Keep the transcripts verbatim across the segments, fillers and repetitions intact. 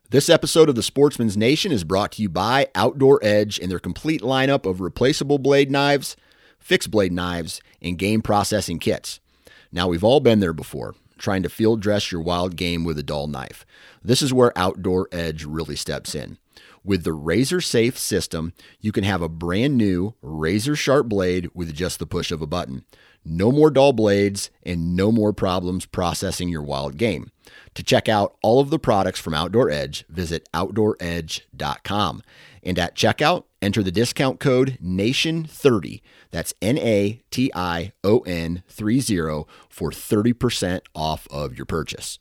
This episode of the Sportsman's Nation is brought to you by Outdoor Edge and their complete lineup of replaceable blade knives, fixed blade knives, and game processing kits. Now, we've all been there before, trying to field dress your wild game with a dull knife. This is where Outdoor Edge really steps in. With the Razor Safe system, you can have a brand new razor sharp blade with just the push of a button. No more dull blades and no more problems processing your wild game. To check out all of the products from Outdoor Edge, visit outdoor edge dot com. And at checkout, enter the discount code nation thirty. That's N A T I O N thirty for thirty percent off of your purchase.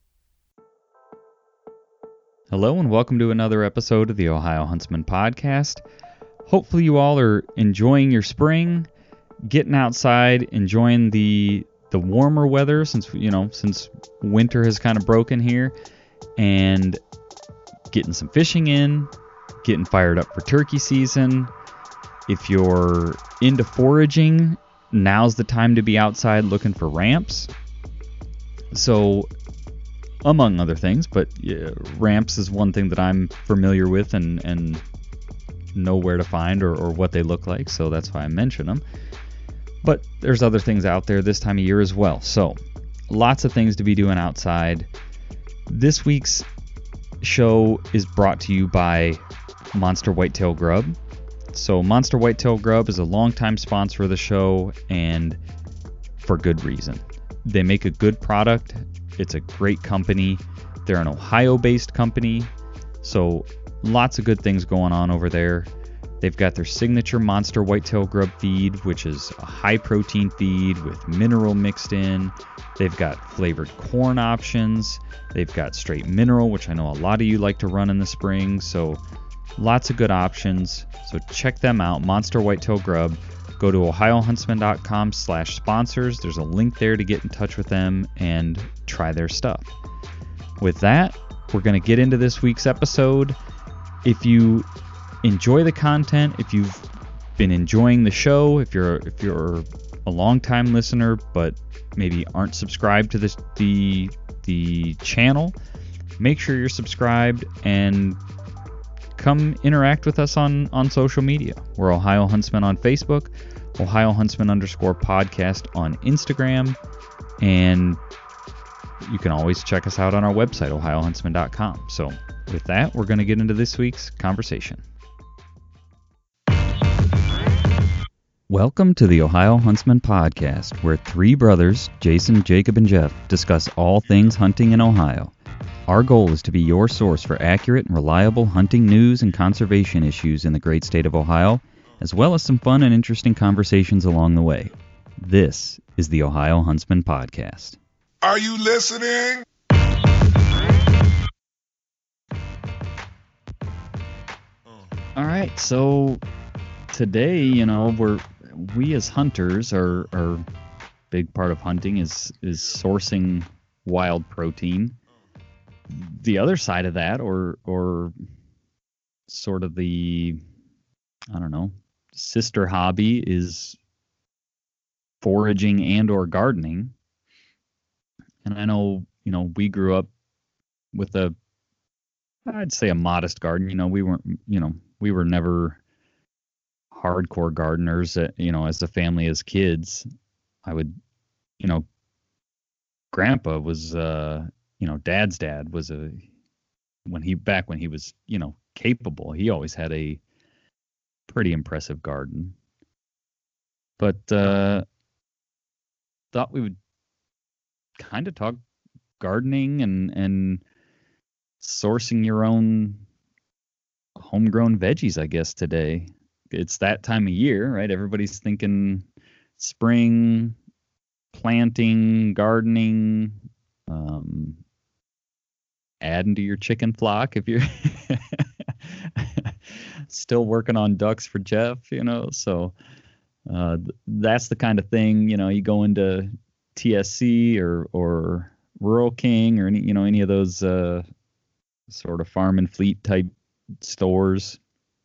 Hello and welcome to another episode of the Ohio Huntsman Podcast. Hopefully you all are enjoying your spring, getting outside, enjoying the the warmer weather since you know since winter has kind of broken here, and getting some fishing in, getting fired up for turkey season. If you're into foraging, now's the time to be outside looking for ramps. So, among other things, but yeah, ramps is one thing that I'm familiar with and, and know where to find or, or what they look like, so that's why I mention them. But there's other things out there this time of year as well. So, lots of things to be doing outside. This week's show is brought to you by Monster Whitetail Grub. So, Monster Whitetail Grub is a longtime sponsor of the show, and for good reason. They make a good product. It's a great company. They're an Ohio-based company, so lots of good things going on over there. They've got their signature Monster Whitetail Grub feed, which is a high-protein feed with mineral mixed in. They've got flavored corn options. They've got straight mineral, which I know a lot of you like to run in the spring, so lots of good options. So check them out, Monster Whitetail Grub. Go to ohio huntsman dot com slash sponsors. There's a link there to get in touch with them and try their stuff. With that, we're going to get into this week's episode. If you enjoy the content, if you've been enjoying the show, if you're if you're a long-time listener but maybe aren't subscribed to this the the channel, make sure you're subscribed and come interact with us on, on social media. We're Ohio Huntsman on Facebook, Ohio Huntsman underscore podcast on Instagram, and you can always check us out on our website, ohio huntsman dot com. So with that, we're going to get into this week's conversation. Welcome to the Ohio Huntsman Podcast, where three brothers, Jason, Jacob, and Jeff, discuss all things hunting in Ohio. Our goal is to be your source for accurate and reliable hunting news and conservation issues in the great state of Ohio, as well as some fun and interesting conversations along the way. This is the Ohio Huntsman Podcast. Are you listening? All right, so today, you know, we're we as hunters are are big part of hunting is is sourcing wild protein. The other side of that, or or sort of the, I don't know, sister hobby is foraging and or gardening. And I know, you know, we grew up with a, I'd say a modest garden. You know, we weren't, you know, we were never hardcore gardeners, uh, you know, as a family, as kids. I would, you know, grandpa was, uh, you know, dad's dad was a, when he, back when he was, you know, capable, he always had a pretty impressive garden. But, uh, thought we would kind of talk gardening and, and sourcing your own homegrown veggies, I guess, today. It's that time of year, right? Everybody's thinking spring, planting, gardening, um, adding to your chicken flock if you're still working on ducks for Jeff, you know. So uh, that's the kind of thing, you know, you go into T S C or or Rural King or any, you know, any of those uh, sort of farm and fleet type stores.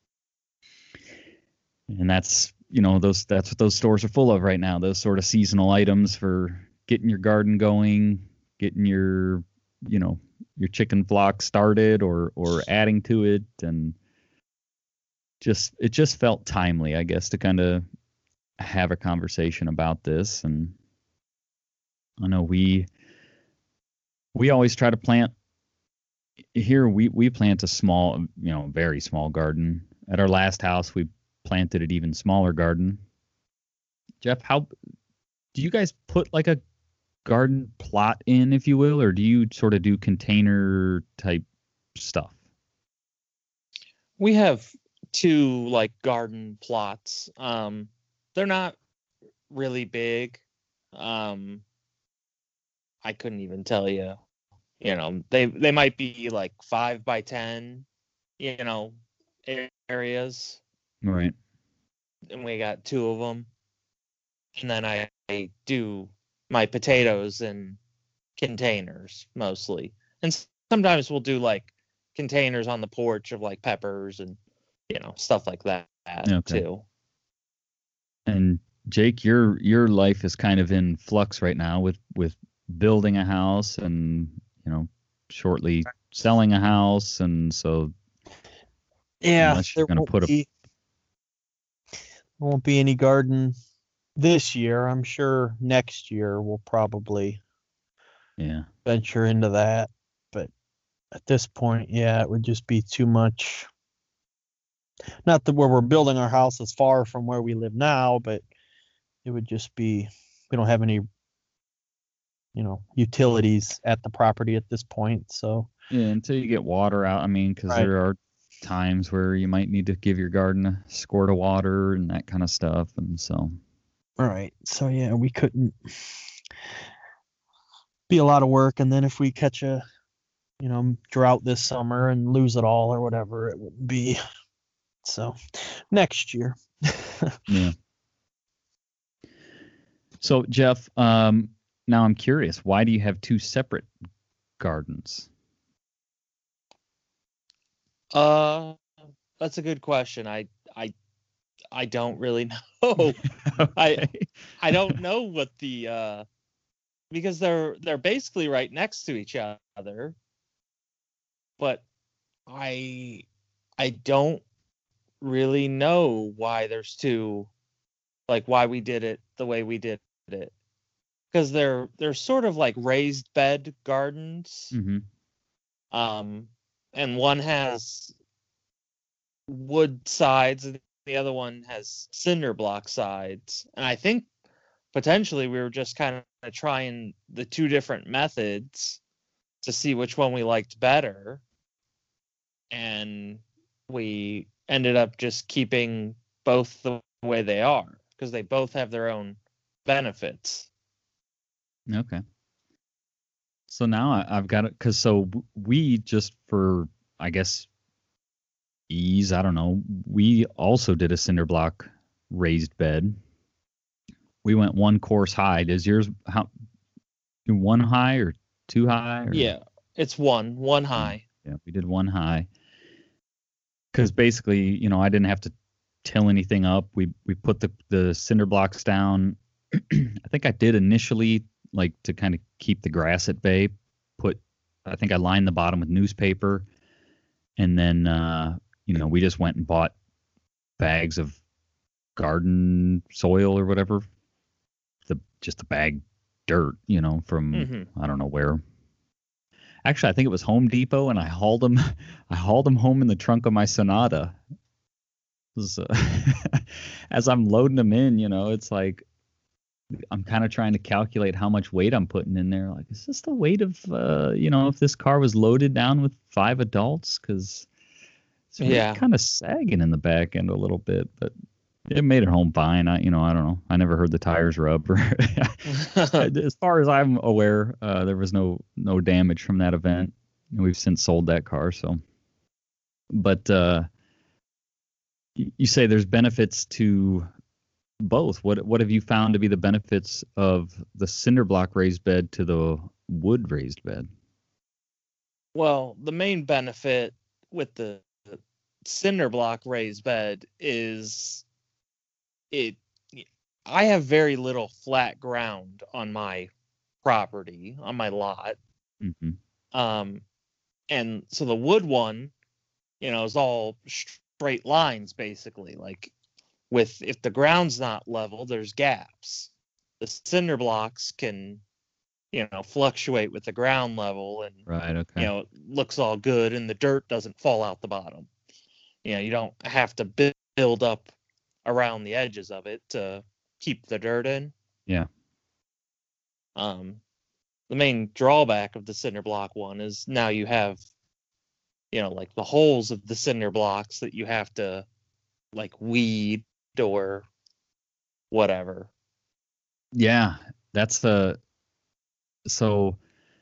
And that's, you know, those that's what those stores are full of right now. Those sort of seasonal items for getting your garden going, getting your, you know, your chicken flock started or or adding to it, and just it just felt timely, I guess, to kind of have a conversation about this. And I know we we always try to plant here. We we plant a small, you know, very small garden. At our last house, we planted an even smaller garden. Jeff, how do you guys put like a garden plot in, if you will, or do you sort of do container type stuff? We have two like garden plots. Um, they're not really big. Um, I couldn't even tell you. You know, they they might be like five by ten. You know, areas. Right. And we got two of them. And then I, I do my potatoes in containers mostly. And sometimes we'll do like containers on the porch of like peppers and, you know, stuff like that okay. too. And Jake, your your life is kind of in flux right now with, with building a house and, you know, shortly selling a house. And so, yeah, unless you're going to put be, a, there won't be any garden this year. I'm sure next year we'll probably yeah venture into that. But at this point, yeah, it would just be too much. Not that where we're building our house is far from where we live now, but it would just be, we don't have any, you know, utilities at the property at this point. So yeah, until you get water out. I mean, because right. there are times where you might need to give your garden a squirt of water and that kind of stuff. And so. All right. So, yeah, we couldn't be a lot of work. And then if we catch a, you know, drought this summer and lose it all or whatever, it wouldn't be. So next year. Yeah. So, Jeff, um, now I'm curious, why do you have two separate gardens? Uh, that's a good question. I, I, I don't really know. okay. I, I don't know what the, uh, because they're, they're basically right next to each other, but I, I don't really know why there's two, like why we did it the way we did it. Because they're, they're sort of like raised bed gardens. Mm-hmm. Um, and one has wood sides and the other one has cinder block sides. And I think potentially we were just kind of trying the two different methods to see which one we liked better. And we ended up just keeping both the way they are because they both have their own benefits. Okay. So now I, I've got it because so we just for, I guess, ease, I don't know, we also did a cinder block raised bed. We went one course high. Does yours how one high or two high? Or? Yeah, it's one, one high. Yeah, we did one high. Because basically, you know, I didn't have to till anything up. We we put the, the cinder blocks down. I think I did initially, like to kind of keep the grass at bay, put, I think I lined the bottom with newspaper. And then, uh, you know, we just went and bought bags of garden soil or whatever. The just the bag dirt, you know, from, mm-hmm. I don't know where. Actually, I think it was Home Depot, and I hauled them. I hauled them home in the trunk of my Sonata. Was, uh, as I'm loading them in, you know, it's like I'm kind of trying to calculate how much weight I'm putting in there. Like, is this the weight of, uh, you know, if this car was loaded down with five adults? Because it's really yeah. kind of sagging in the back end a little bit, but it made it home fine. I, you know, I don't know. I never heard the tires rub. Or as far as I'm aware, uh, there was no no damage from that event. And we've since sold that car. So, but uh, you say there's benefits to both. What what have you found to be the benefits of the cinder block raised bed to the wood raised bed? Well, the main benefit with the cinder block raised bed is it I have very little flat ground on my property, on my lot. Mm-hmm. Um, and so the wood one, you know, is all straight lines basically. Like with if the ground's not level, there's gaps. The cinder blocks can, you know, fluctuate with the ground level, and Right. Okay. you know, it looks all good, and the dirt doesn't fall out the bottom. You know, you don't have to bu- build up around the edges of it to keep the dirt in. Yeah. Um, the main drawback of the cinder block one is now you have, you know, like the holes of the cinder blocks that you have to like weed or whatever. Yeah. That's the so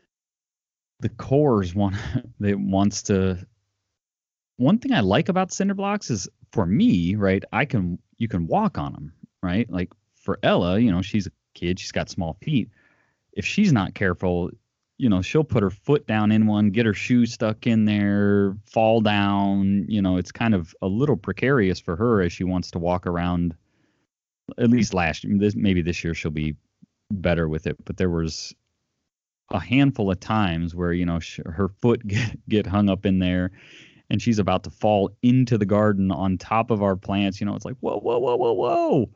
the cores one that wants to. One thing I like about cinder blocks is for me, right? I can you can walk on them, right? Like for Ella, you know, she's a kid, she's got small feet. If she's not careful, you know, she'll put her foot down in one, get her shoe stuck in there, fall down. You know, it's kind of a little precarious for her as she wants to walk around. At least last year, this, maybe this year she'll be better with it. But there was a handful of times where, you know, sh- her foot get, get hung up in there, and she's about to fall into the garden on top of our plants. You know, it's like, whoa, whoa, whoa, whoa, whoa.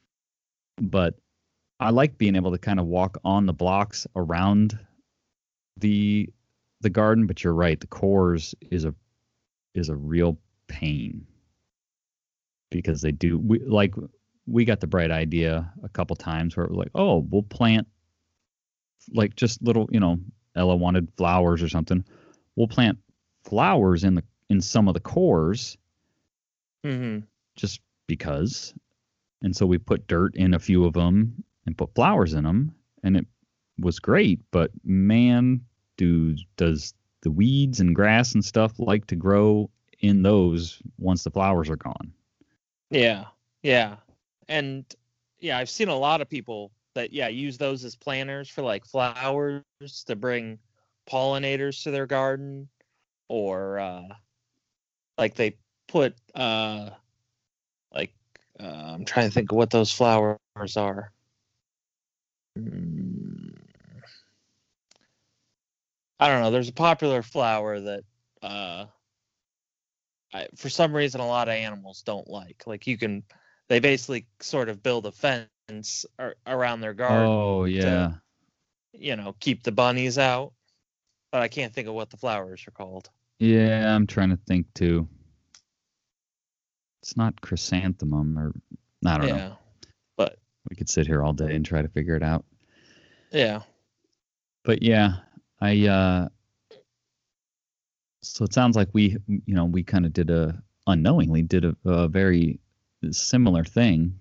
But I like being able to kind of walk on the blocks around the the garden. But you're right, the cores is a is a real pain because they do we, like we got the bright idea a couple times where it was like, oh, we'll plant like just little, you know, Ella wanted flowers or something. We'll plant flowers in the in some of the cores, Mm-hmm. just because. And so we put dirt in a few of them and put flowers in them, and it was great. But man, do does the weeds and grass and stuff like to grow in those once the flowers are gone? Yeah, yeah, and yeah, I've seen a lot of people that yeah use those as planters for like flowers to bring pollinators to their garden, or uh, like they put uh, like uh, I'm trying to think of what those flowers are. Mm, I don't know. There's a popular flower that uh, I, for some reason a lot of animals don't like. Like you can, they basically sort of build a fence ar- around their garden Oh yeah, to, you know, keep the bunnies out. But I can't think of what the flowers are called. yeah. I'm trying to think too. It's not chrysanthemum, or I don't Yeah, know. but We could sit here all day and try to figure it out. yeah, But yeah, I uh so it sounds like we you know we kind of did a unknowingly did a, a very similar thing.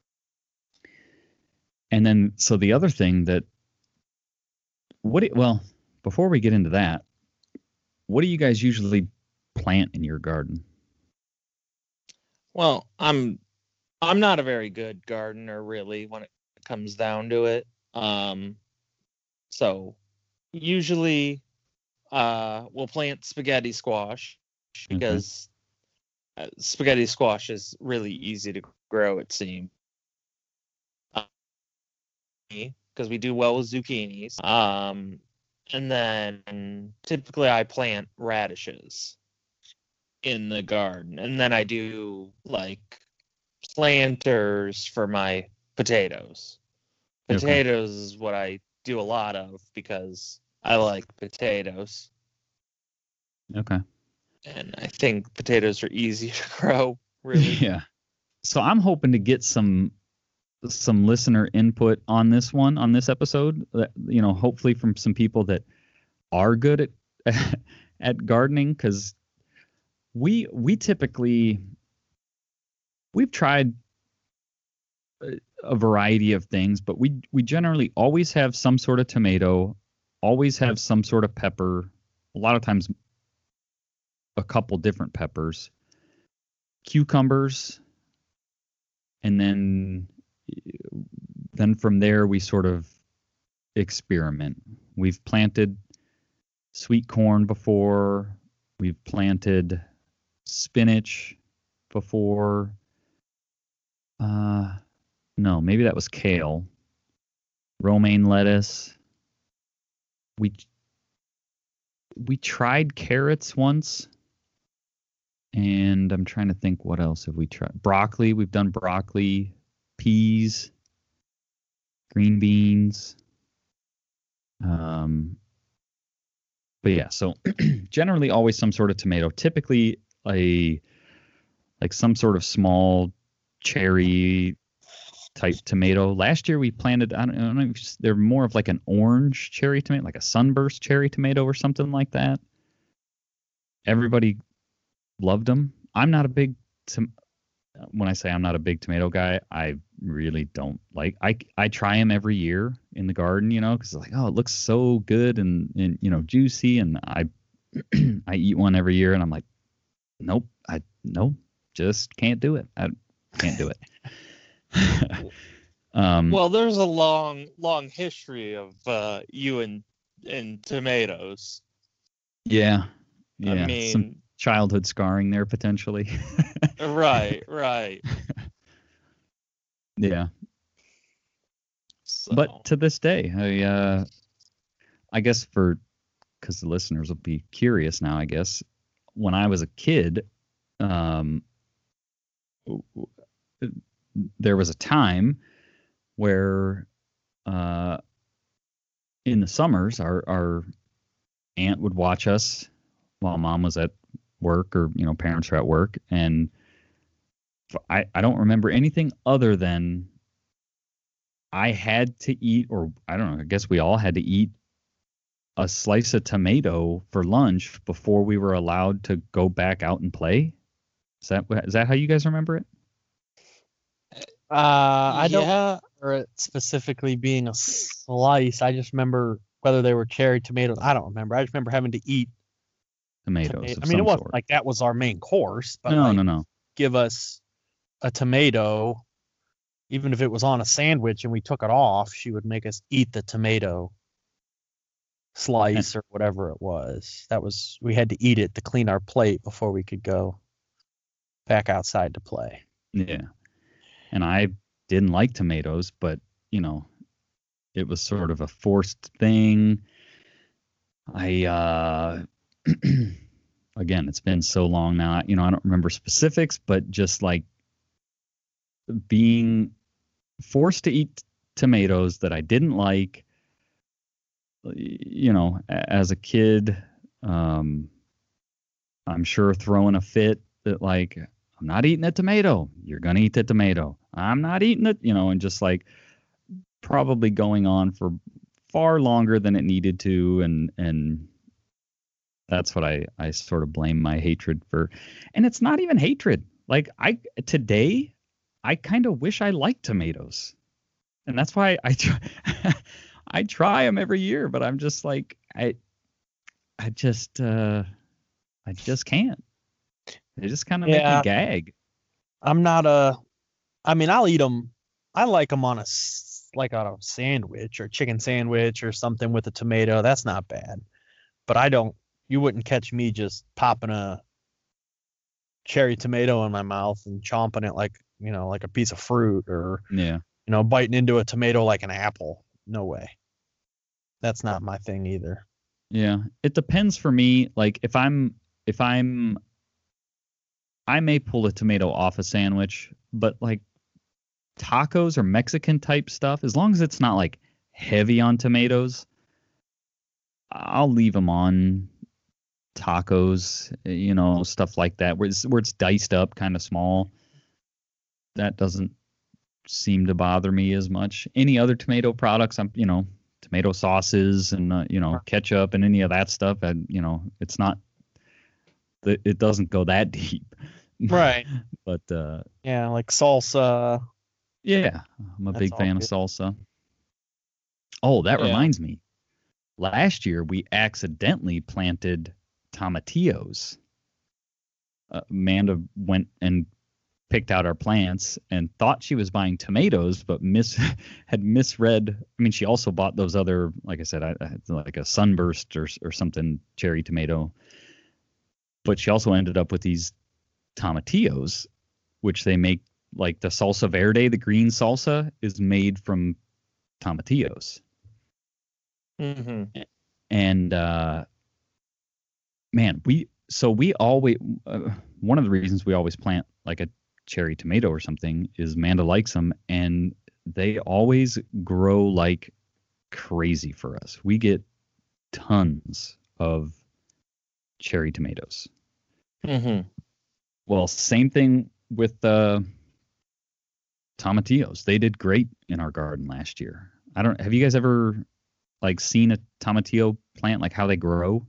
And then so the other thing that what do, well, before we get into that, what do you guys usually plant in your garden? well, I'm I'm not a very good gardener really when it comes down to it. Um, so usually uh, we'll plant spaghetti squash Okay. because uh, spaghetti squash is really easy to grow, it seems. Because we do well with zucchinis. Um, and then typically I plant radishes in the garden, and then I do like planters for my potatoes. Okay. Potatoes is what I do a lot of because I like potatoes, Okay. and I think potatoes are easy to grow. Really. Yeah. So I'm hoping to get some some listener input on this one on this episode. That, you know, hopefully from some people that are good at at gardening, because we we typically we've tried a, a variety of things, but we we generally always have some sort of tomato, always have some sort of pepper. A lot of times, a couple different peppers, cucumbers, and then then from there we sort of experiment. We've planted sweet corn before. We've planted spinach before. Uh, no, maybe that was kale. Romaine lettuce. We we tried carrots once, and I'm trying to think what else have we tried. Broccoli, we've done broccoli, peas, green beans. Um, but yeah, so generally always some sort of tomato. Typically a like some sort of small cherry type tomato. Last year we planted, I don't, I don't know, if they're more of like an orange cherry tomato, like a sunburst cherry tomato or something like that. Everybody loved them. I'm not a big, tom- when I say I'm not a big tomato guy, I really don't like, I, I try them every year in the garden, you know, because it's like, oh, it looks so good and, and, you know, juicy. And I, I eat one every year and I'm like, nope, I, no, just can't do it. I can't do it. um, Well, there's a long, long history of uh, you and and tomatoes. yeah, yeah, I mean, some childhood scarring there potentially. right, right. Yeah, So, but to this day, I, uh, I guess for because the listeners will be curious now. I guess when I was a kid, um, there was a time where uh, in the summers, our, our aunt would watch us while mom was at work or, you know, parents were at work. And I, I don't remember anything other than I had to eat, or I don't know, I guess we all had to eat a slice of tomato for lunch before we were allowed to go back out and play. Is that, is that how you guys remember it? Uh, I don't yeah, remember it specifically being a slice. I just remember whether they were cherry tomatoes. I don't remember. I just remember having to eat Tomatoes. tomato. Of I mean, it some wasn't sort. like that was our main course, but no, like, no, no. give us a tomato, even if it was on a sandwich and we took it off, she would make us eat the tomato slice or whatever it was. That was, we had to eat it to clean our plate before we could go back outside to play. Yeah. And I didn't like tomatoes, but, you know, it was sort of a forced thing. I, uh, again, it's been so long now, you know, I don't remember specifics, but just like being forced to eat tomatoes that I didn't like, you know, as a kid, um, I'm sure throwing a fit that like, I'm not eating a tomato. You're going to eat the tomato. I'm not eating it, you know, and just like probably going on for far longer than it needed to. And, and that's what I, I sort of blame my hatred for. And it's not even hatred. Like I, today, I kind of wish I liked tomatoes. And that's why I try, I try them every year, but I'm just like, I, I just, uh, I just can't. They just kind of Yeah. make me gag. I'm not a, I mean, I'll eat them. I like them on a, s- like on a sandwich or chicken sandwich or something with a tomato. That's not bad. But I don't, you wouldn't catch me just popping a cherry tomato in my mouth and chomping it like, you know, like a piece of fruit or, Yeah. you know, biting into a tomato like an apple. No way. That's not my thing either. Yeah. It depends for me. Like if I'm, if I'm, I may pull a tomato off a sandwich, but like tacos or Mexican type stuff, as long as it's not like heavy on tomatoes, I'll leave them on tacos, you know, stuff like that, where it's, where it's diced up kind of small. That doesn't seem to bother me as much. Any other tomato products, I'm, you know, tomato sauces and, uh, you know, ketchup and any of that stuff, I, you know, it's not, it it doesn't go that deep. Right. But, uh, Yeah, like salsa. yeah, I'm a That's big all fan of good. salsa. Oh, that Yeah. reminds me. Last year, we accidentally planted tomatillos. Uh, Amanda went and picked out our plants and thought she was buying tomatoes, but mis had misread. I mean, she also bought those other, like I said, I, I had like a sunburst or or something cherry tomato. But she also ended up with these tomatillos, which they make like the salsa verde, the green salsa is made from tomatillos. hmm And uh, man, we so we always uh, one of the reasons we always plant like a cherry tomato or something is Amanda likes them, and they always grow like crazy for us. We get tons of cherry tomatoes. Mm-hmm. Well, same thing with the uh, tomatillos. They did great in our garden last year. I don't. Have you guys ever like seen a tomatillo plant, like how they grow?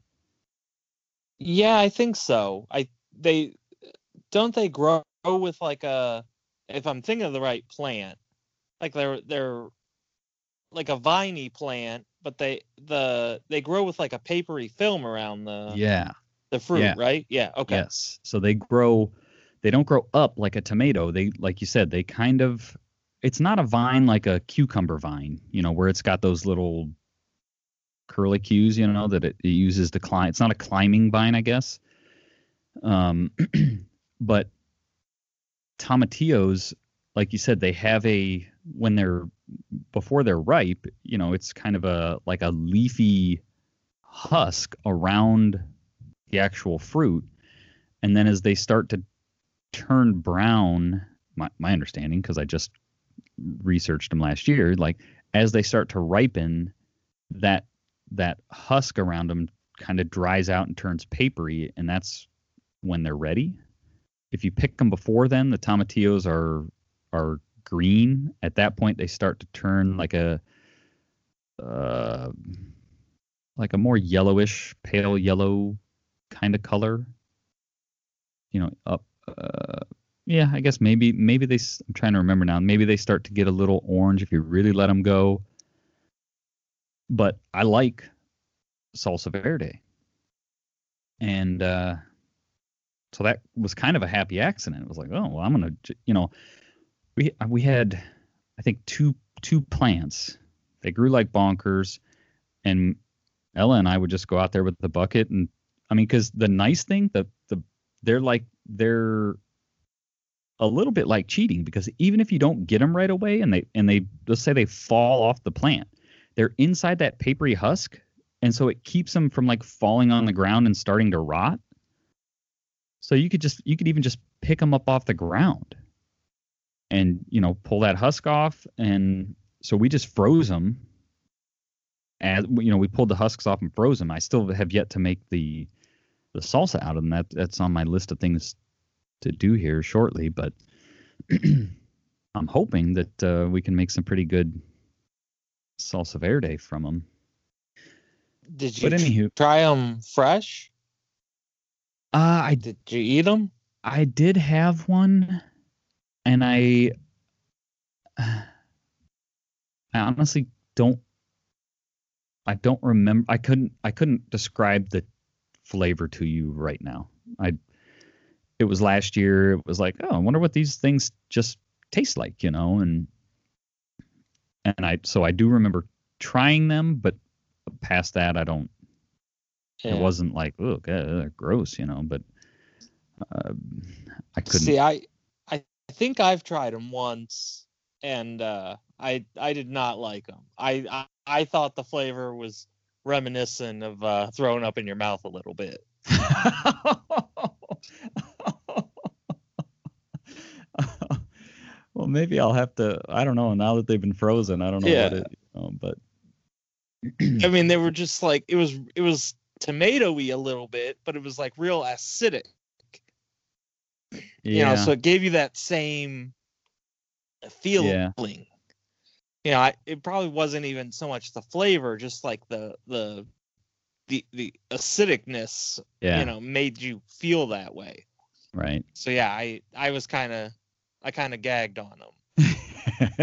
Yeah, I think so. I they don't they grow with like a, if I'm thinking of the right plant, like they're they're like a viney plant, but they the they grow with like a papery film around the Yeah. the fruit, Yeah. right? Yeah. Okay. Yes. So they grow. They don't grow up like a tomato. They, like you said, they kind of. It's not a vine like a cucumber vine, you know, where it's got those little curlicues, you know, that it, it uses to climb. It's not a climbing vine, I guess. Um, but tomatillos, like you said, they have a when they're before they're ripe, you know, it's kind of a like a leafy husk around the actual fruit, and then as they start to turn brown, my, my understanding, because I just researched them last year, like as they start to ripen, that that husk around them kind of dries out and turns papery, and that's when they're ready. If you pick them before then, the tomatillos are are green. At that point, they start to turn like a uh, like a more yellowish, pale yellow kind of color. You know, up. Uh, yeah, I guess maybe maybe they. I'm trying to remember now. Maybe they start to get a little orange if you really let them go. But I like salsa verde, and uh, so that was kind of a happy accident. It was like, oh well, I'm gonna, you know, we we had, I think two two plants. They grew like bonkers, and Ella and I would just go out there with the bucket, and I mean, because the nice thing, the the they're like they're a little bit like cheating, because even if you don't get them right away, and they and they let's say they fall off the plant, they're inside that papery husk, and so it keeps them from like falling on the ground and starting to rot. So you could just you could even just pick them up off the ground, and you know pull that husk off, and so we just froze them. As you know, we pulled the husks off and froze them. I still have yet to make the the salsa out of them. That that's on my list of things to do here shortly, but I'm hoping that uh, we can make some pretty good salsa verde from them. Did you But anywho, try them fresh? Uh, I Did you eat them? I did have one, and I I honestly don't I don't remember. I couldn't I couldn't describe the flavor to you right now. I it was last year. It was like, oh, I wonder what these things just taste like, you know, and and I so I do remember trying them, but past that, I don't. Yeah. It wasn't like, oh, God, gross, you know, but uh, I couldn't. See, I I think I've tried them once, and uh, I I did not like them. I, I I thought the flavor was reminiscent of uh, throwing up in your mouth a little bit. Well, maybe I'll have to. I don't know. Now that they've been frozen, I don't know Yeah. what it. You know, but I mean, they were just like it was it was tomatoey a little bit, but it was like real acidic. yeah, You know, so it gave you that same feeling. Yeah. You know, I, it probably wasn't even so much the flavor, just like the the the the acidicness. yeah, You know, made you feel that way. right. So yeah, I I was kind of I kind of gagged on them.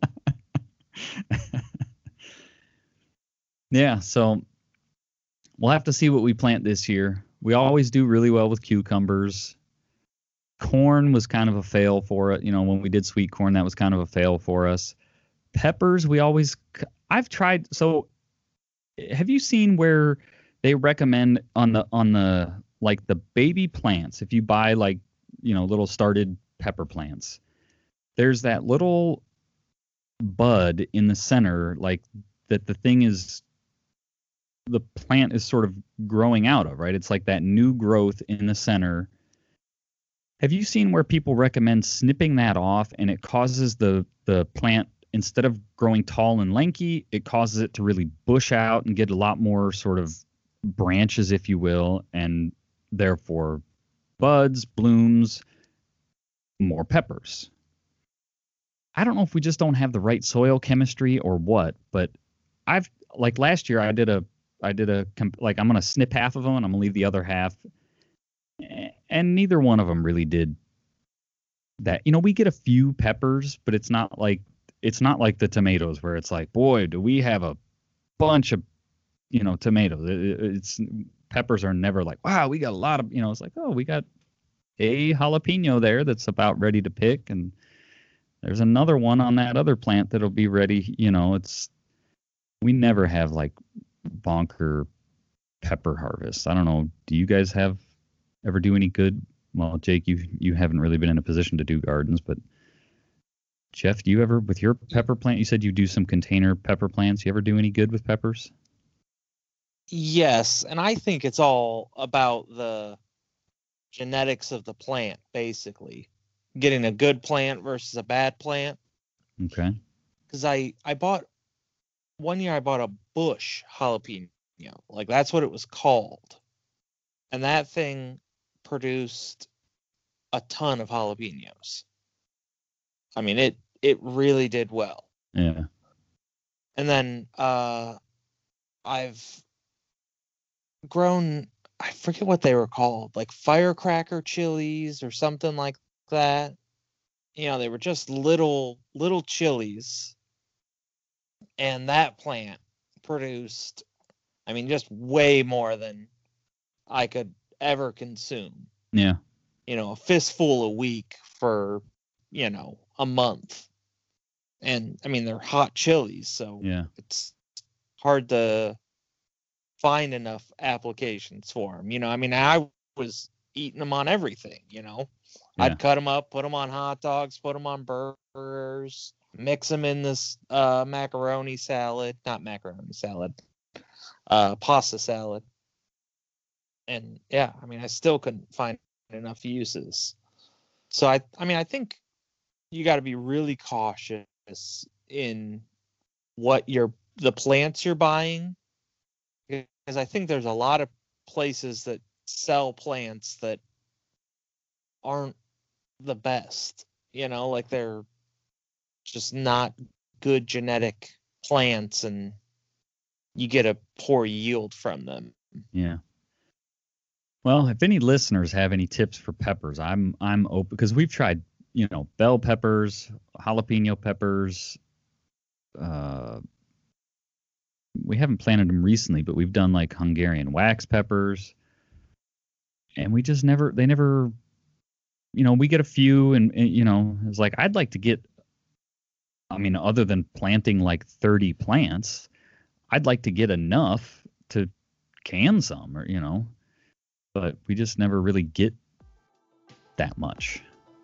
Yeah, so we'll have to see what we plant this year. We always do really well with cucumbers. Corn was kind of a fail for it. You know, when we did sweet corn, that was kind of a fail for us. Peppers, we always, I've tried. So have you seen where they recommend on the, on the, like the baby plants, if you buy like, you know, little started pepper plants, there's that little bud in the center, like that the thing is the plant is sort of growing out of, right? It's like that new growth in the center. Have you seen where people recommend snipping that off and it causes the, the plant, instead of growing tall and lanky, it causes it to really bush out and get a lot more sort of branches, if you will, and therefore buds, blooms, more peppers. I don't know if we just don't have the right soil chemistry or what, but I've, like last year I did a, I did a, like I'm going to snip half of them and I'm going to leave the other half. And neither one of them really did that. You know, we get a few peppers, but it's not like, it's not like the tomatoes where it's like, boy, do we have a bunch of, you know, tomatoes. It's peppers are never like, wow, we got a lot of, you know, it's like, oh, we got a jalapeno there that's about ready to pick. And there's another one on that other plant that'll be ready. You know, it's, we never have like bonker pepper harvest. I don't know. Do you guys have ever do any good? Well, Jake, you you haven't really been in a position to do gardens, but Jeff, do you ever, with your pepper plant, you said you do some container pepper plants. You ever do any good with peppers? Yes, and I think it's all about the genetics of the plant, basically. Getting a good plant versus a bad plant. Okay. Because I, I bought, one year I bought a bush jalapeno. Like, that's what it was called. And that thing produced a ton of jalapenos. I mean, it it really did well. Yeah. And then uh, I've grown, I forget what they were called, like firecracker chilies or something like that. You know, they were just little little chilies. And that plant produced, I mean, just way more than I could ever consume. Yeah. You know, a fistful a week for, you know, a month. And I mean, they're hot chilies, so yeah, it's hard to find enough applications for them. You know, I mean, I was eating them on everything, you know. Yeah. I'd cut them up, put them on hot dogs, put them on burgers, mix them in this uh, macaroni salad, not macaroni salad, uh, pasta salad. And yeah, I mean, I still couldn't find enough uses. So I, I mean, I think you got to be really cautious in what you're, the plants you're buying, because I think there's a lot of places that sell plants that aren't the best, you know, like they're just not good genetic plants and you get a poor yield from them. Yeah. Well, if any listeners have any tips for peppers, I'm I'm open, because we've tried, you know, bell peppers, jalapeno peppers. Uh, we haven't planted them recently, but we've done like Hungarian wax peppers, and we just never, they never, you know, we get a few, and, and you know, it's like I'd like to get. I mean, other than planting like thirty plants, I'd like to get enough to can some, or you know. But we just never really get that much.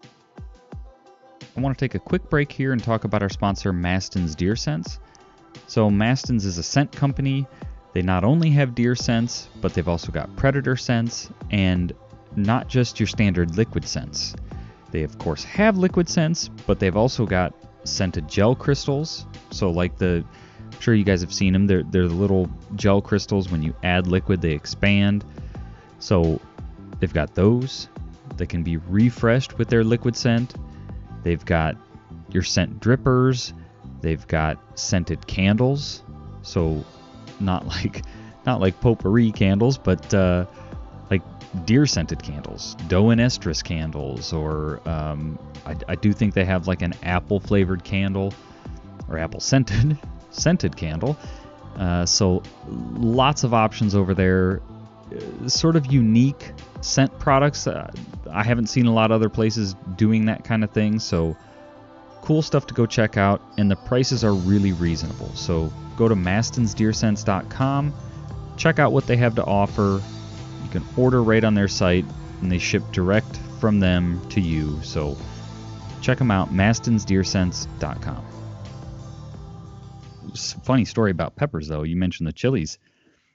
I want to take a quick break here and talk about our sponsor, Mastin's Deer Scents. So Mastin's is a scent company. They not only have deer scents, but they've also got predator scents and not just your standard liquid scents. They, of course, have liquid scents, but they've also got scented gel crystals. So like the, I'm sure you guys have seen them. They're, they're the little gel crystals. When you add liquid, they expand. So they've got those that can be refreshed with their liquid scent. They've got your scent drippers. They've got scented candles. So not like not like potpourri candles, but uh, like deer scented candles, doe and estrus candles, or um, I, I do think they have like an apple flavored candle or apple scented scented candle. Uh, so lots of options over there. Sort of unique scent products. Uh, I haven't seen a lot of other places doing that kind of thing, so cool stuff to go check out, and the prices are really reasonable. So go to mastins deer scents dot com, check out what they have to offer. You can order right on their site, and they ship direct from them to you. So check them out, mastins deer scents dot com. Funny story about peppers, though. You mentioned the chilies.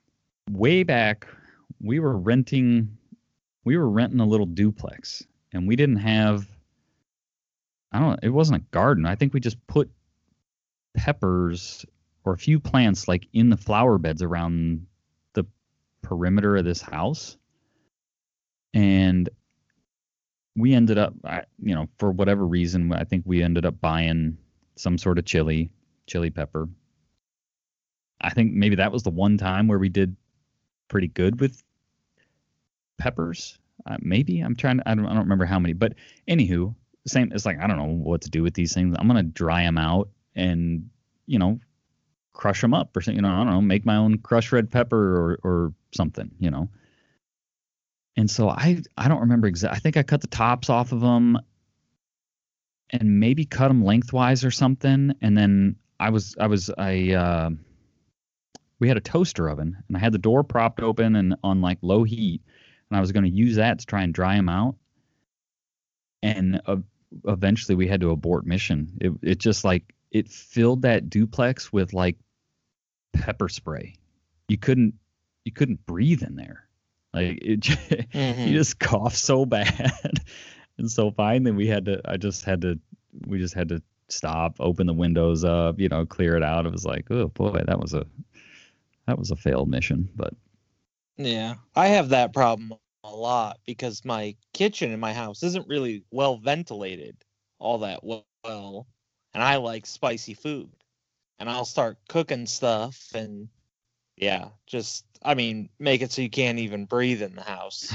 way back, we were renting, we were renting a little duplex, and we didn't have, I don't know, it wasn't a garden. I think we just put peppers or a few plants like in the flower beds around the perimeter of this house. And we ended up, you know, for whatever reason, I think we ended up buying some sort of chili, chili pepper. I think maybe that was the one time where we did pretty good with peppers. Uh, maybe I'm trying to, I don't, I don't remember how many, but anywho, same. It's like, I don't know what to do with these things. I'm going to dry them out and, you know, crush them up or something, you know, I don't know, make my own crushed red pepper or, or something, you know? And so I, I don't remember exactly. I think I cut the tops off of them and maybe cut them lengthwise or something. And then I was, I was, I, uh, we had a toaster oven and I had the door propped open and on like low heat. And I was going to use that to try and dry them out. And uh, eventually we had to abort mission. It, it just like, it filled that duplex with like pepper spray. You couldn't, you couldn't breathe in there. Like it, mm-hmm. You just coughed so bad. And so finally we had to, I just had to, we just had to stop, open the windows up, you know, clear it out. It was like, oh boy, that was a, that was a failed mission, but. Yeah, I have that problem a lot because my kitchen in my house isn't really well ventilated all that well. And I like spicy food. And I'll start cooking stuff and yeah, just, I mean, make it so you can't even breathe in the house.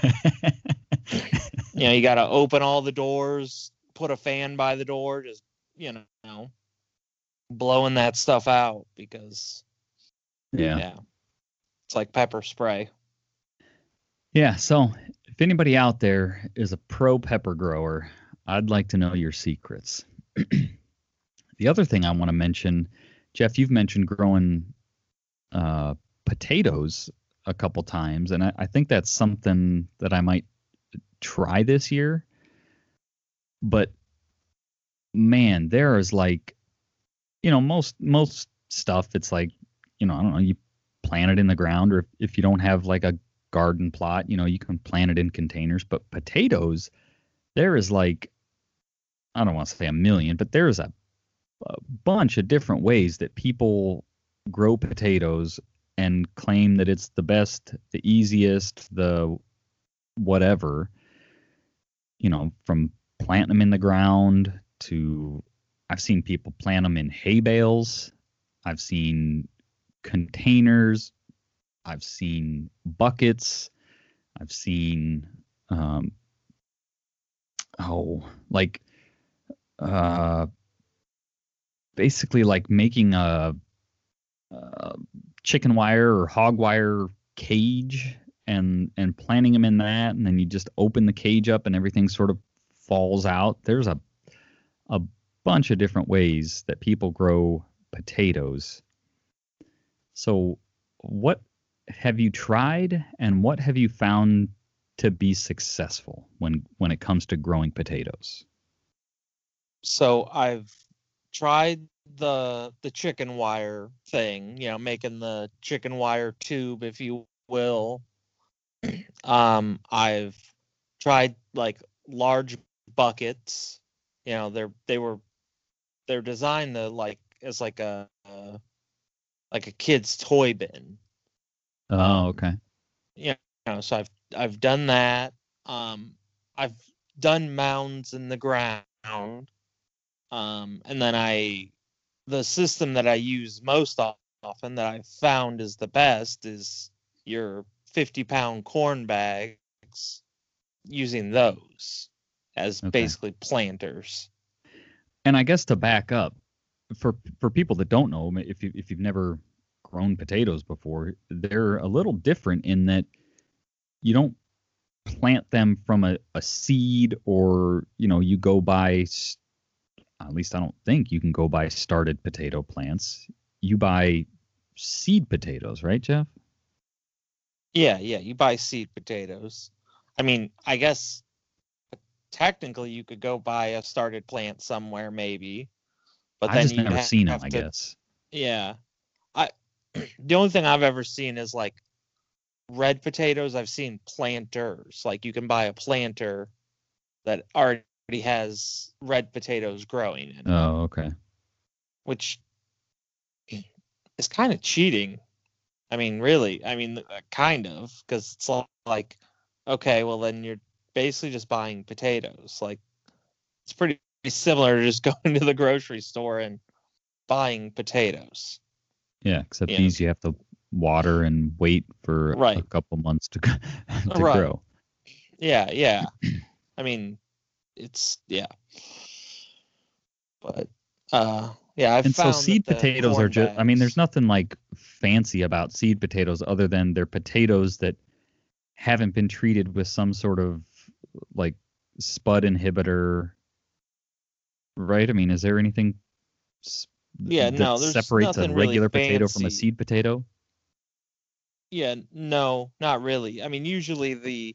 You know, you got to open all the doors, put a fan by the door, just, you know, blowing that stuff out because, yeah, yeah, it's like pepper spray. Yeah. So if anybody out there is a pro pepper grower, I'd like to know your secrets. The other thing I want to mention, Jeff, you've mentioned growing uh, potatoes a couple times, and I, I think that's something that I might try this year. But man, there is like, you know, most most stuff. It's like, you know, I don't know, you plant it in the ground, or if, if you don't have like a garden plot, you know, you can plant it in containers. But potatoes, there is like, I don't want to say a million, but there is a a bunch of different ways that people grow potatoes and claim that it's the best, the easiest, the whatever, you know, from planting them in the ground to, I've seen people plant them in hay bales. I've seen containers. I've seen buckets. I've seen, um, oh, like, uh, basically like making a, a chicken wire or hog wire cage and and planting them in that, and then you just open the cage up and everything sort of falls out. There's a a bunch of different ways that people grow potatoes. So what have you tried and what have you found to be successful when when it comes to growing potatoes? So I've tried the the chicken wire thing, you know, making the chicken wire tube, if you will. um I've tried like large buckets, you know, they're they were they're designed to like as like a uh, like a kid's toy bin. Oh, okay. Yeah, you know, so I've I've done that. um I've done mounds in the ground. Um, and then I, the system that I use most often that I found is the best is your fifty pound corn bags, using those as okay. basically planters. And I guess to back up, for for people that don't know, if you if you've never grown potatoes before, they're a little different in that you don't plant them from a, a seed, or you know, you go by. At least I don't think you can go buy started potato plants. You buy seed potatoes, right, Jeff? Yeah, yeah. You buy seed potatoes. I mean, I guess technically you could go buy a started plant somewhere, maybe. But I've then just you never have, seen them, have I to, guess. Yeah. I the only thing I've ever seen is like red potatoes, I've seen planters. Like you can buy a planter that already has red potatoes growing in it, Oh, okay. which is kind of cheating. I mean, really, I mean, kind of, because it's like, okay, well, then you're basically just buying potatoes. Like, it's pretty similar to just going to the grocery store and buying potatoes. Yeah, except Yeah. these you have to water and wait for Right. a couple months to to Right. grow. Yeah, yeah. I mean, it's yeah. But uh yeah, I've And so found seed that the potatoes are corn just, I mean, there's bags- nothing like fancy about seed potatoes other than they're potatoes that haven't been treated with some sort of like spud inhibitor, right? I mean, is there anything s- Yeah, that no, there's separates a nothing really regular potato from a fancy. seed potato? Yeah, no, not really. I mean, usually the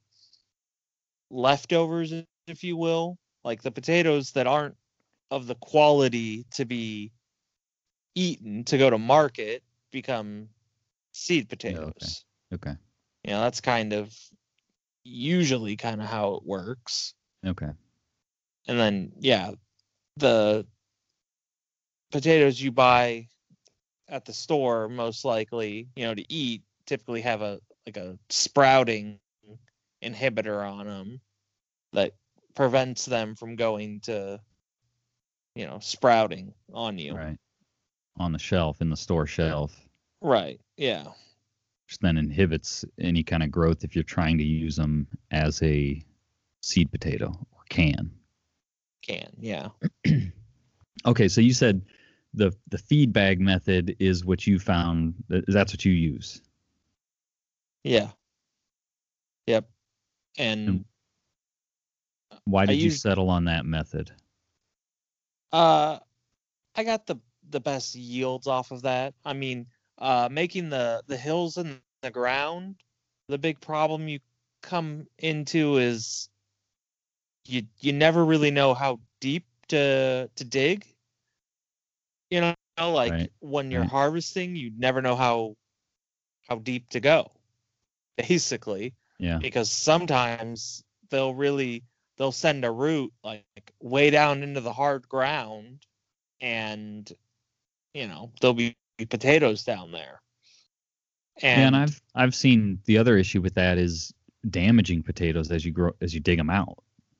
leftovers, if you will, like the potatoes that aren't of the quality to be eaten to go to market, become seed potatoes. Okay. You know, that's kind of usually kind of how it works. Okay. And then, yeah, the potatoes you buy at the store, most likely, you know, to eat, typically have a like a sprouting inhibitor on them that prevents them from going to, you know, sprouting on you. Right. On the shelf, in the store shelf, Right. Yeah. which then inhibits any kind of growth if you're trying to use them as a seed potato or can. Can. Yeah. Okay, so you said the the feed bag method is what you found. that- That's what you use. Yeah. Yep. And And Why I did you used- settle on that method? uh I got the the best yields off of that. I mean, uh making the the hills in the ground, the big problem you come into is you you never really know how deep to to dig. You know, like Right, when you're right. harvesting, you never know how how deep to go, basically, Yeah. because sometimes they'll really they'll send a root like way down into the hard ground, and you know there'll be potatoes down there. And, yeah, and I've I've seen the other issue with that is damaging potatoes as you grow as you dig them out.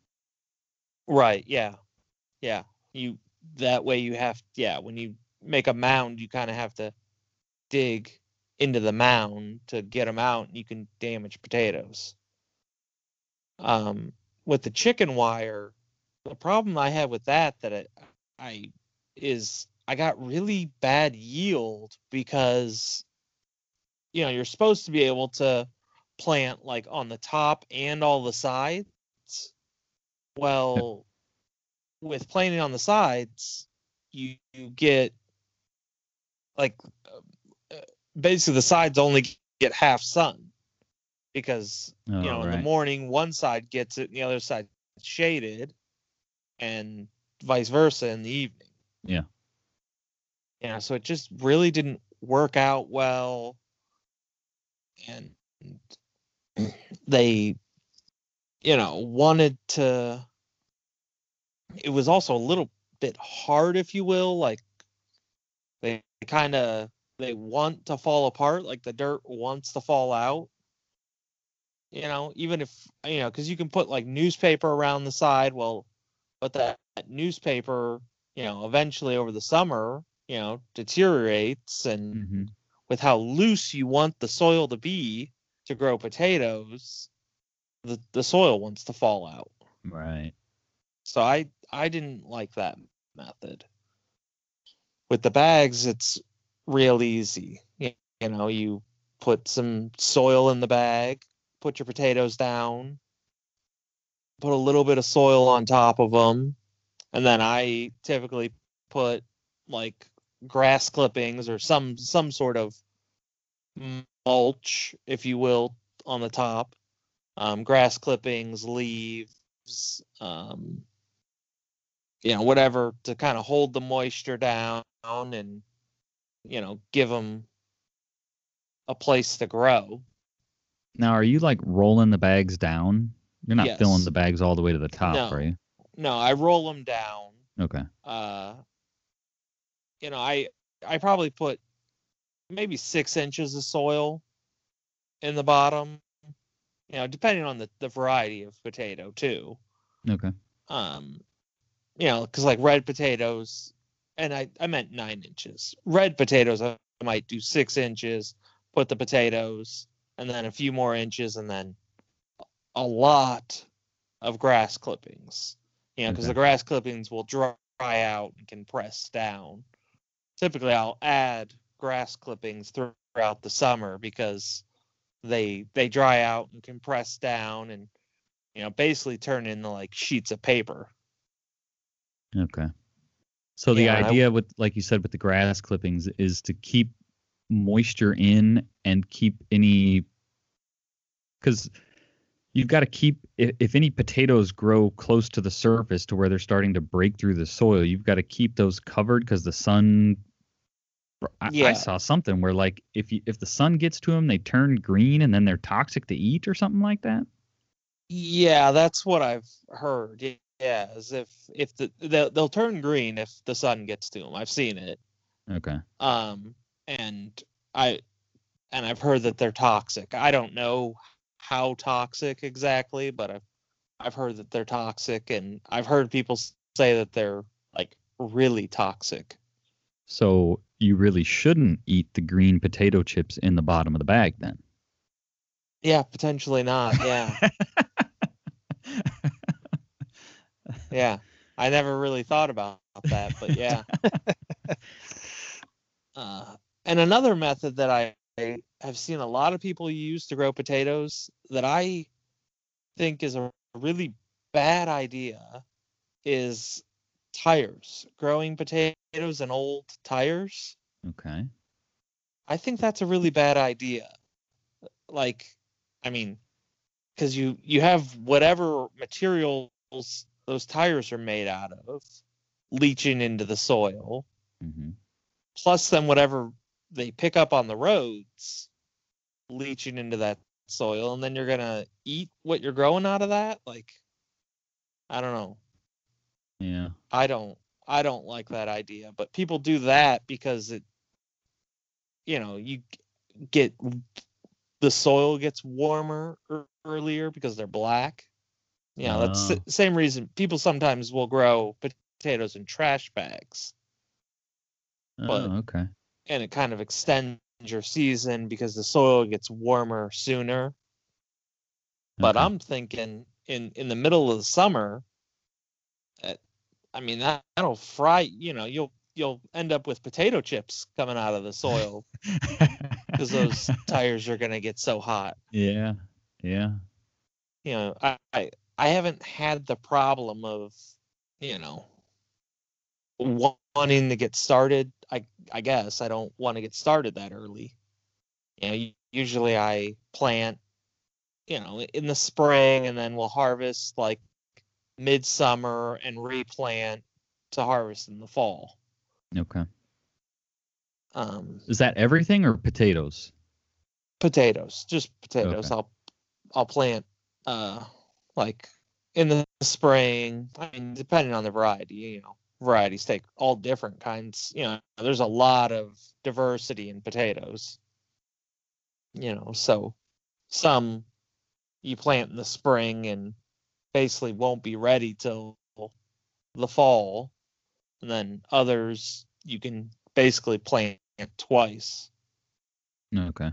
right, yeah, yeah, you that way you have yeah when you make a mound, you kind of have to dig into the mound to get them out, and you can damage potatoes. Um, with the chicken wire, the problem I had with that that I, I is I got really bad yield because you know you're supposed to be able to plant like on the top and all the sides. Well, with planting on the sides, you, you get like uh, basically the sides only get half sun because Oh, you know in the right. morning one side gets it and the other side shaded, and vice versa in the evening. Yeah. Yeah, so it just really didn't work out well, and they you know wanted to it was also a little bit hard, if you will, like they kind of they want to fall apart, like the dirt wants to fall out, you know even if you know because you can put like newspaper around the side, well but that, that newspaper you know eventually over the summer you know deteriorates, and Mm-hmm. with how loose you want the soil to be to grow potatoes, the, the soil wants to fall out. Right. So I I didn't like that method. With the bags, it's real easy. You, you know, you put some soil in the bag, put your potatoes down, put a little bit of soil on top of them, and then I typically put like grass clippings or some some sort of mulch, if you will, on the top. Um, grass clippings, leaves, um, you know, whatever to kind of hold the moisture down and, you know, give them a place to grow. Now, are you like rolling the bags down? You're not Yes. filling the bags all the way to the top, No. are you? No, I roll them down. Okay. Uh, you know, I I probably put maybe six inches of soil in the bottom. You know, depending on the, the variety of potato too. Okay. Um, you know, because like red potatoes, and I I meant nine inches. Red potatoes, I might do six inches. Put the potatoes, and then a few more inches, and then a lot of grass clippings. You know, because Okay. the grass clippings will dry out and can press down. Typically, I'll add grass clippings throughout the summer because they they dry out and can press down and, you know, basically turn into like sheets of paper. Okay. So the Yeah, I- idea with, like you said, with the grass clippings is to keep moisture in and keep any, because you've got to keep, if, if any potatoes grow close to the surface to where they're starting to break through the soil, you've got to keep those covered because the sun. I, I Yeah. saw something where like if you if the sun gets to them, they turn green and then they're toxic to eat or something like that. Yeah, that's what I've heard. Yeah, as if if the they'll, they'll turn green if the sun gets to them. I've seen it. Okay. Um, and I and I've heard that they're toxic. I don't know how toxic exactly, but I've I've heard that they're toxic, and I've heard people say that they're like really toxic. So you really shouldn't eat the green potato chips in the bottom of the bag then. Yeah, potentially not. Yeah. Yeah. I never really thought about that, but yeah. Uh, and another method that I have seen a lot of people use to grow potatoes that I think is a really bad idea is tires. Growing potatoes in old tires. Okay. I think that's a really bad idea. Like, I mean, because you you have whatever materials those tires are made out of leaching into the soil, Mm-hmm. plus then whatever they pick up on the roads leaching into that soil, and then you're gonna eat what you're growing out of that. Like, I don't know. Yeah. I don't I don't like that idea, but people do that because it, you know, you get the soil gets warmer er- earlier because they're black. You know, that's Oh. the same reason people sometimes will grow potatoes in trash bags, but Oh, okay. and it kind of extends your season because the soil gets warmer sooner. But Okay. I'm thinking in in the middle of the summer, uh, I mean that that'll fry. You know, you'll you'll end up with potato chips coming out of the soil because those tires are gonna get so hot. Yeah. Yeah. You know, I, I I haven't had the problem of, you know, wanting to get started. I I guess I don't want to get started that early. You know, usually I plant, you know, in the spring, and then we'll harvest like midsummer and replant to harvest in the fall. Okay. Um, Is that everything or potatoes? potatoes, just potatoes. Okay. I'll I'll plant uh like in the spring. I mean, depending on the variety, you know, varieties take all different kinds. You know, there's a lot of diversity in potatoes. You know, so some you plant in the spring and basically won't be ready till the fall, and then others you can basically plant twice. Okay.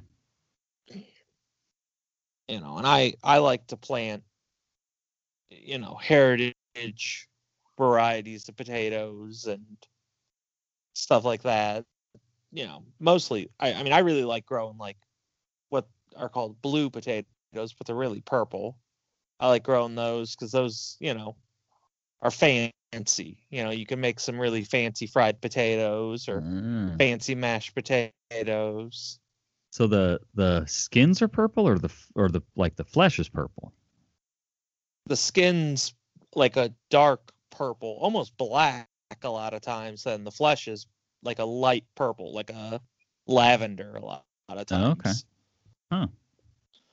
You know, and I I like to plant, you know, heritage varieties of potatoes and stuff like that. You know, mostly I, I mean I really like growing like what are called blue potatoes, but they're really purple. I like growing those because those, you know, are fancy. You know, you can make some really fancy fried potatoes or Mm. fancy mashed potatoes. So the the skins are purple or the f- or the like the flesh is purple. The skin's like a dark purple, almost black a lot of times, and the flesh is like a light purple, like a lavender a lot, lot of Oh, times. okay. Huh.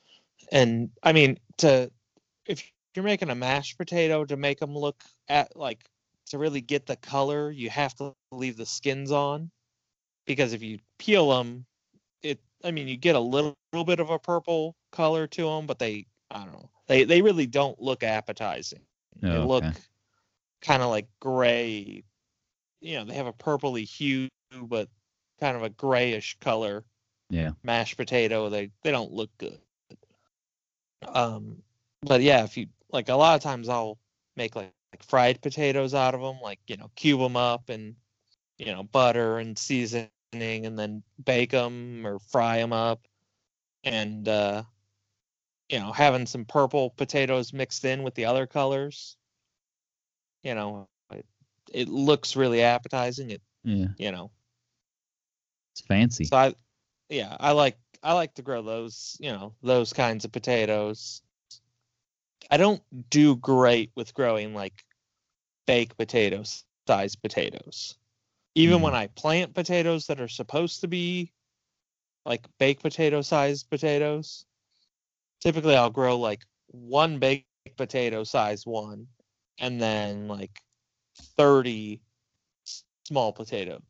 And I mean, to if you're making a mashed potato, to make them look at like to really get the color, you have to leave the skins on, because if you peel them, it I mean, you get a little, little bit of a purple color to them, but they I don't know. They they really don't look appetizing. Oh, They okay. look kind of like gray. You know, they have a purpley hue, but kind of a grayish color. Yeah. Mashed potato, they they don't look good. Um, but yeah, if you like, a lot of times I'll make like, like fried potatoes out of them, like, you know, cube them up and, you know, butter and seasoning, and then bake them or fry them up, and uh, you know, having some purple potatoes mixed in with the other colors. You know, it, it looks really appetizing. It Yeah. you know, It's fancy. so I yeah I like I like to grow those, you know, those kinds of potatoes. I don't do great with growing like baked potatoes, sized potatoes. Even Mhm. when I plant potatoes that are supposed to be like baked potato sized potatoes, typically I'll grow like one baked potato size one, and then like thirty s- small potatoes.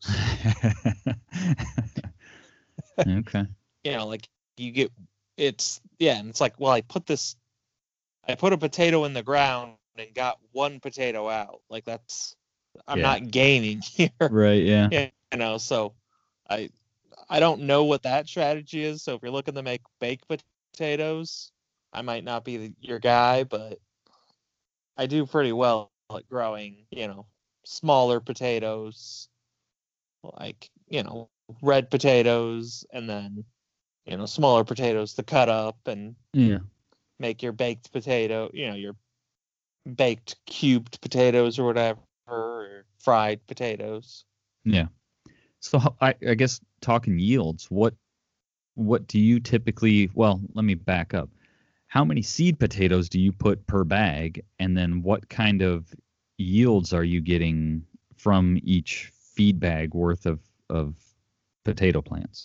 Okay. You know, like you get it's yeah, and it's like, well, I put this I put a potato in the ground and got one potato out. Like that's I'm Yeah. not gaining here. Right. Yeah. You know, so I I don't know what that strategy is. So if you're looking to make baked potatoes, I might not be the, your guy, but I do pretty well at growing, you know, smaller potatoes, like, you know, red potatoes, and then, you know, smaller potatoes to cut up and Yeah. make your baked potato, you know, your baked cubed potatoes or whatever, or fried potatoes. Yeah. So ho- I, I guess talking yields, what what do you typically? Well, let me back up. How many seed potatoes do you put per bag, and then what kind of yields are you getting from each feed bag worth of of potato plants?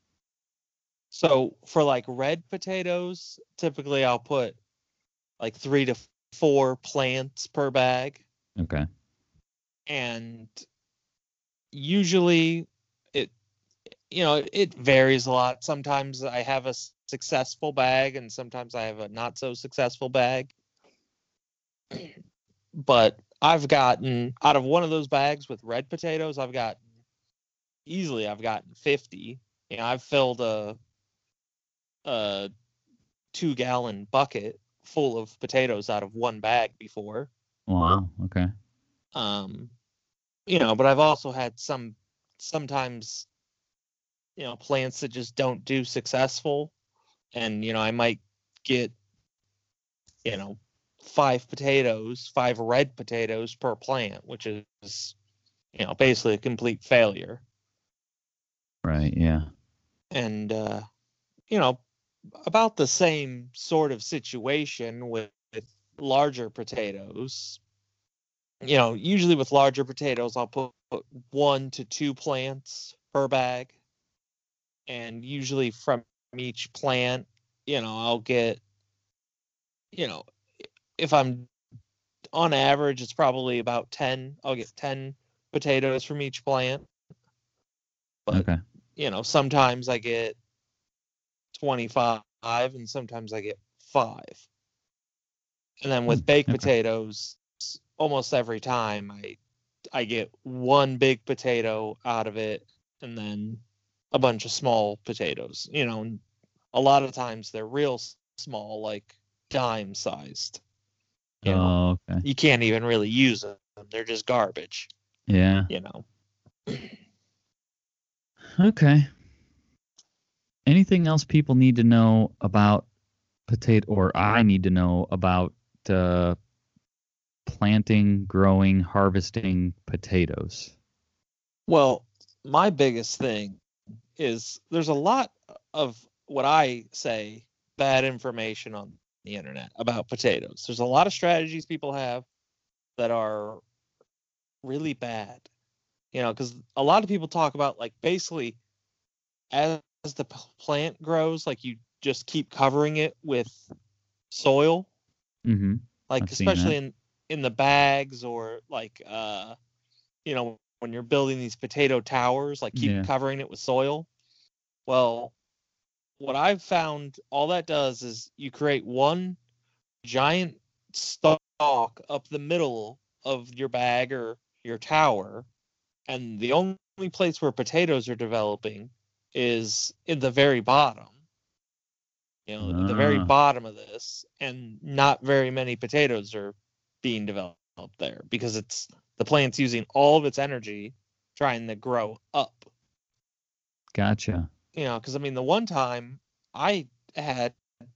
So for like red potatoes, typically I'll put like three to four plants per bag, Okay. and usually it you know it varies a lot. Sometimes I have a successful bag, and sometimes I have a not so successful bag. But I've gotten out of one of those bags with red potatoes, I've gotten easily I've gotten fifty. You know, I've filled a a two gallon bucket full of potatoes out of one bag before. Wow. Okay. Um, you know, but I've also had some sometimes, you know, plants that just don't do successful, and you know, I might get, you know, five potatoes, five red potatoes per plant, which is, you know, basically a complete failure. Right. Yeah. And uh, you know, about the same sort of situation with, with larger potatoes. You know, usually with larger potatoes, I'll put, put one to two plants per bag, and usually from each plant, you know, I'll get, you know, if I'm on average, it's probably about ten. I'll get ten potatoes from each plant, but Okay. you know, sometimes I get twenty-five, and sometimes I get five. And then with Hmm, baked okay. potatoes, almost every time I I get one big potato out of it, and then a bunch of small potatoes. You know, and a lot of times they're real s- small, like dime sized. You know, Oh, okay. you can't even really use them. They're just garbage. Yeah. You know. Okay. Anything else people need to know about potato, or I need to know about uh, planting, growing, harvesting potatoes? Well, my biggest thing is there's a lot of what I say bad information on the internet about potatoes. There's a lot of strategies people have that are really bad. You know, because a lot of people talk about like basically as the p- plant grows, like you just keep covering it with soil, Mm-hmm. like I've seen especially that. in in the bags, or like uh you know, when you're building these potato towers, like keep Yeah. covering it with soil. Well, what I've found, all that does is you create one giant stalk up the middle of your bag or your tower, and the only place where potatoes are developing is in the very bottom. You know, the very Ah, bottom of this, and not very many potatoes are being developed there because it's the plant's using all of its energy trying to grow up. gotcha. You know, because I mean, the one time I had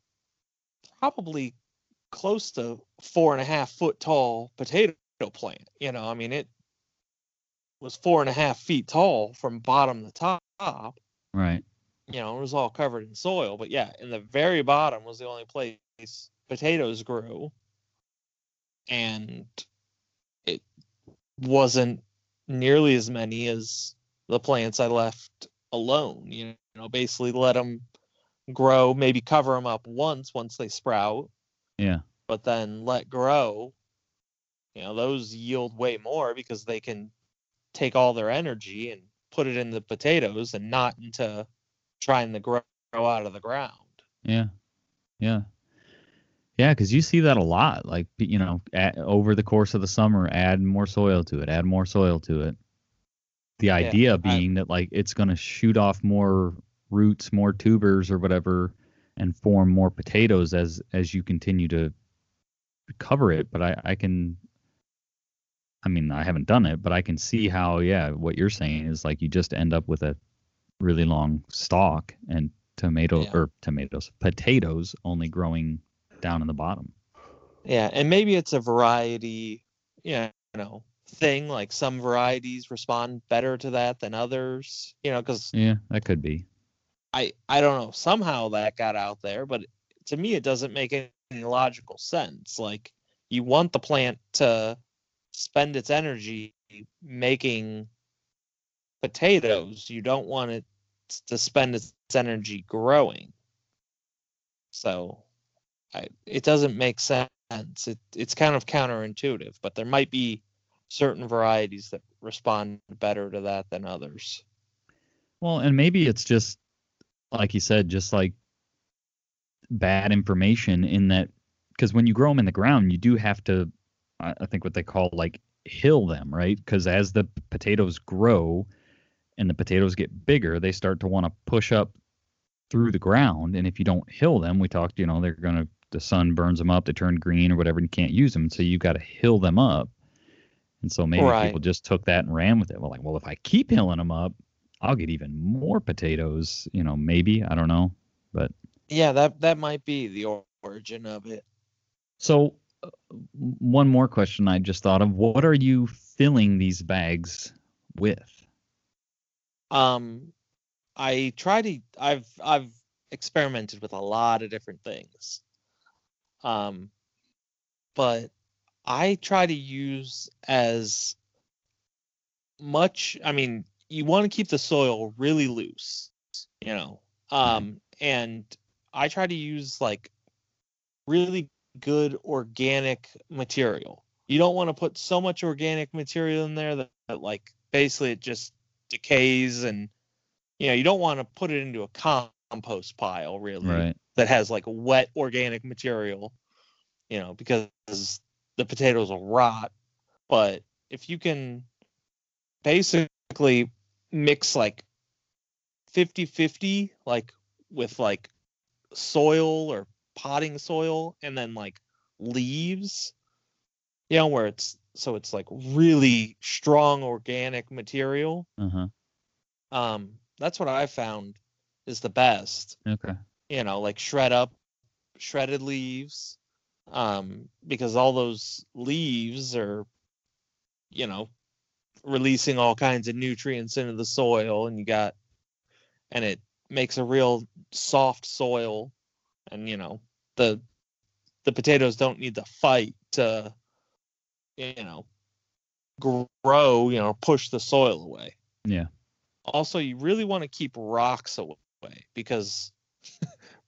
probably close to four and a half foot tall potato plant. You know, I mean, it was four and a half feet tall from bottom to top. Right. You know, it was all covered in soil. But yeah, in the very bottom was the only place potatoes grew. And it wasn't nearly as many as the plants I left alone. You know, basically let them grow, maybe cover them up once, once they sprout, Yeah. but then let grow. You know, those yield way more because they can take all their energy and put it in the potatoes and not into trying to grow out of the ground. Yeah. Yeah. Yeah, because you see that a lot. Like, you know, at, over the course of the summer, add more soil to it, add more soil to it. The idea Yeah, I, being that, like, it's going to shoot off more roots, more tubers or whatever, and form more potatoes as as you continue to cover it. But I, I can, I mean, I haven't done it, but I can see how, yeah, what you're saying is like you just end up with a really long stalk and tomato yeah. or tomatoes, potatoes only growing down in the bottom. Yeah, and maybe it's a variety, you know, thing. Like some varieties respond better to that than others. You know, because Yeah, that could be. I I don't know, somehow that got out there, but to me it doesn't make any logical sense. Like you want the plant to spend its energy making potatoes. You don't want it to spend its energy growing. So I, it doesn't make sense. It, it's kind of counterintuitive, but there might be certain varieties that respond better to that than others. Well, and maybe it's just like you said, just like bad information in that, because when you grow them in the ground, you do have to, I I think what they call like hill them, right? Because as the potatoes grow and the potatoes get bigger, they start to want to push up through the ground. And if you don't hill them, we talked, you know, they're going to, the sun burns them up, they turn green or whatever, and you can't use them. So you got to hill them up. And so maybe Right. people just took that and ran with it. Well, like, well, if I keep hilling them up, I'll get even more potatoes, you know, maybe, I don't know. But Yeah, that that might be the or- origin of it. so uh, one more question I just thought of. What are you filling these bags with? Um, I try to. I've I've experimented with a lot of different things. Um, but I try to use as much. I mean, you want to keep the soil really loose, you know. Um, and I try to use like really good organic material. You don't want to put so much organic material in there that, that like basically it just decays, and you know, you don't want to put it into a compost pile really Right. that has like wet organic material, you know, because the potatoes will rot. But if you can basically mix like fifty-fifty, like with like soil or potting soil and then like leaves, you know, where it's so it's like really strong organic material. Uh-huh. Um, that's what I found is the best. Okay. You know, like shred up shredded leaves, um, because all those leaves are, you know, releasing all kinds of nutrients into the soil, and you got, and it makes a real soft soil, and you know, the the potatoes don't need to fight to, you know, grow, you know, push the soil away. Yeah. Also, you really want to keep rocks away because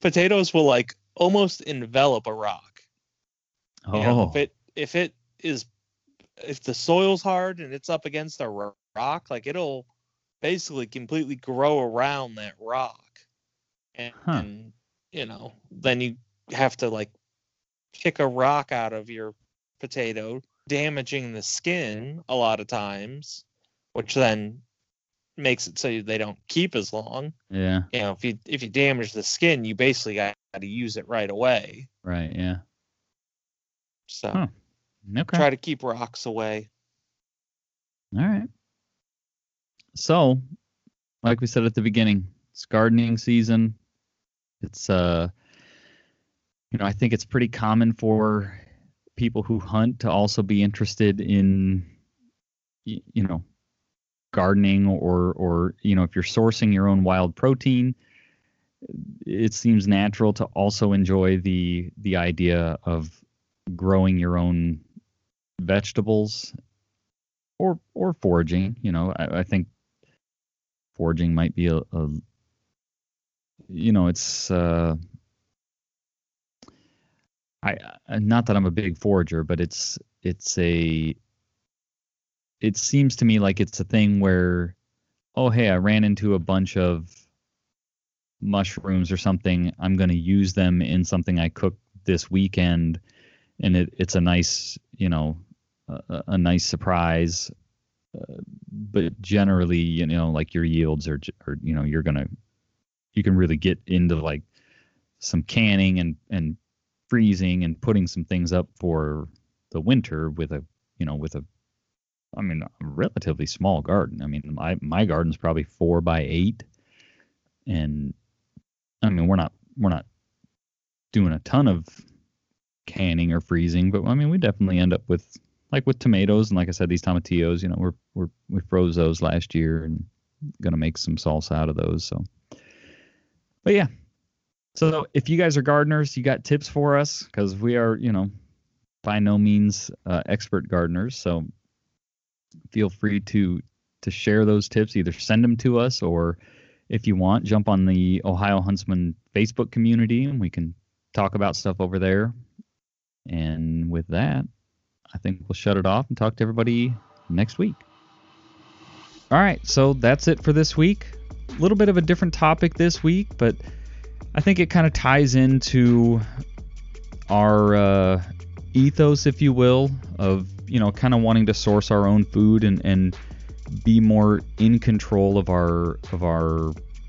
potatoes will like almost envelop a rock. Oh, You know, if it if it is if the soil's hard and it's up against a ro- rock, like it'll basically completely grow around that rock. And, Huh. and you know, then you have to like pick a rock out of your potato, damaging the skin a lot of times, which then makes it so they don't keep as long. yeah, You know, if you if you damage the skin, you basically got to use it right away. right, yeah. So Huh. Okay. try to keep rocks away. All right. So, like we said at the beginning, it's gardening season. It's uh you know, I think it's pretty common for people who hunt to also be interested in y- you know, gardening or or you know, if you're sourcing your own wild protein, it seems natural to also enjoy the the idea of growing your own vegetables or or foraging. You know, I, I think foraging might be a, a you know, it's uh I I- not that I'm a big forager, but it's it's a it seems to me like it's a thing where, oh hey, I ran into a bunch of mushrooms or something. I'm going to use them in something I cook this weekend, and it, it's a nice, you know, a, a nice surprise. Uh, but generally, you know, like your yields are, j- are, you know, you're gonna, you can really get into like some canning and and freezing and putting some things up for the winter with a, you know, with a, I mean, a relatively small garden. I mean, my my garden's probably four by eight, and I mean, we're not we're not doing a ton of canning or freezing, but I mean, we definitely end up with, like with tomatoes and like I said, these tomatillos. You know, we're we're we froze those last year and gonna make some salsa out of those. So, but yeah. So if you guys are gardeners, you got tips for us, because we are, you know, by no means uh, expert gardeners. So feel free to to share those tips. Either send them to us, or if you want, jump on the Ohio Huntsman Facebook community and we can talk about stuff over there. And with that, I think we'll shut it off and talk to everybody next week. All right, so that's it for this week. A little bit of a different topic this week, but I think it kind of ties into our uh, ethos, if you will, of, you know, kind of wanting to source our own food and, and be more in control of our of our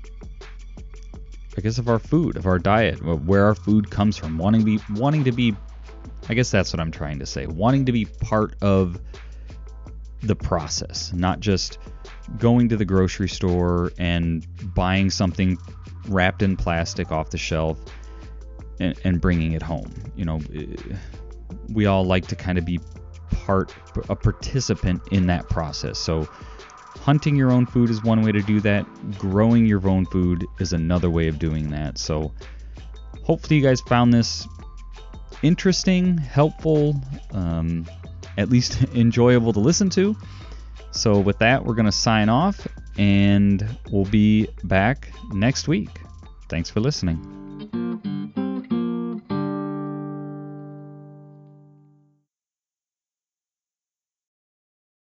I guess of our food, of our diet, where our food comes from, wanting to be wanting to be I guess that's what I'm trying to say, wanting to be part of the process, not just going to the grocery store and buying something wrapped in plastic off the shelf and, and bringing it home. You know, we all like to kind of be part, a participant in that process. So hunting your own food is one way to do that. Growing your own food is another way of doing that. So hopefully you guys found this interesting, helpful, um, at least enjoyable to listen to. So with that, we're going to sign off, and we'll be back next week. Thanks for listening.